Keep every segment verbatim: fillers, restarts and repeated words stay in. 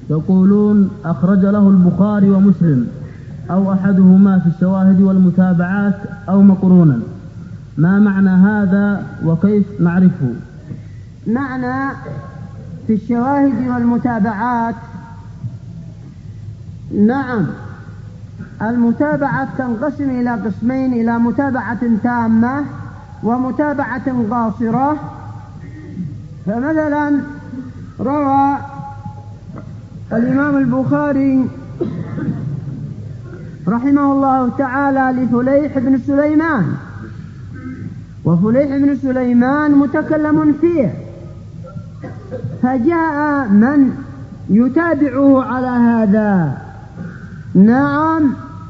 يقولون أخرج له البخاري ومسلم أو أحدهما في الشواهد والمتابعات أو مقرونا، ما معنى هذا وكيف نعرفه؟ معنى في الشواهد والمتابعات، نعم، المتابعة تنقسم إلى قسمين: إلى متابعة تامة ومتابعة قاصرة. فمثلا روى الإمام البخاري رحمه الله تعالى لفليح بن سليمان، وفليح بن سليمان متكلم فيه، فجاء من يتابعه على هذا. نعم،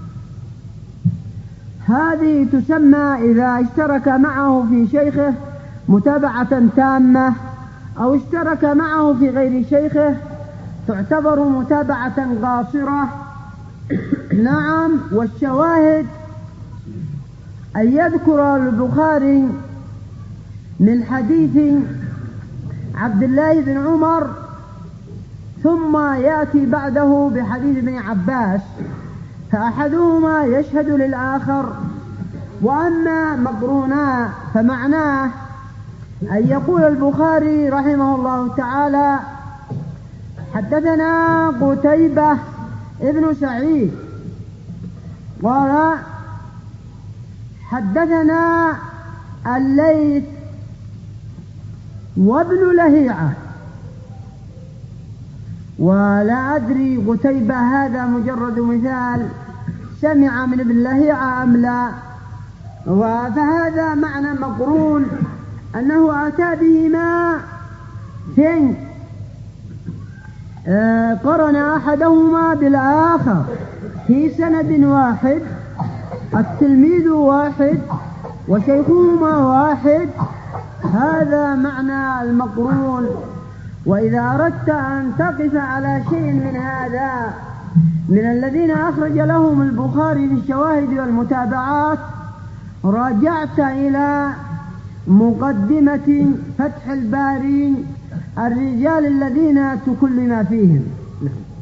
هذه تسمى إذا اشترك معه في شيخه متابعة تامة، أو اشترك معه في غير شيخه تعتبر متابعة قاصرة. نعم، والشواهد أن يذكر البخاري من حديث عبد الله بن عمر ثم يأتي بعده بحديث ابن عباس، فأحدهما يشهد للآخر. وأما مقرونا فمعناه أن يقول البخاري رحمه الله تعالى: حدثنا قتيبة ابن سعيد قال حدثنا الليث وابن لهيعة، ولا أدري قتيبة هذا مجرد مثال سمع من ابن لهيعة أم لا. فهذا معنى مقرون، أنه أتى بهما في قرن أحدهما بالآخر في سند واحد، التلميذ واحد وشيخهما واحد، هذا معنى المقرون. وإذا أردت أن تقف على شيء من هذا من الذين أخرج لهم البخاري في الشواهد والمتابعات، راجعت إلى مقدمة فتح الباري الرجال الذين تكلم فيهم.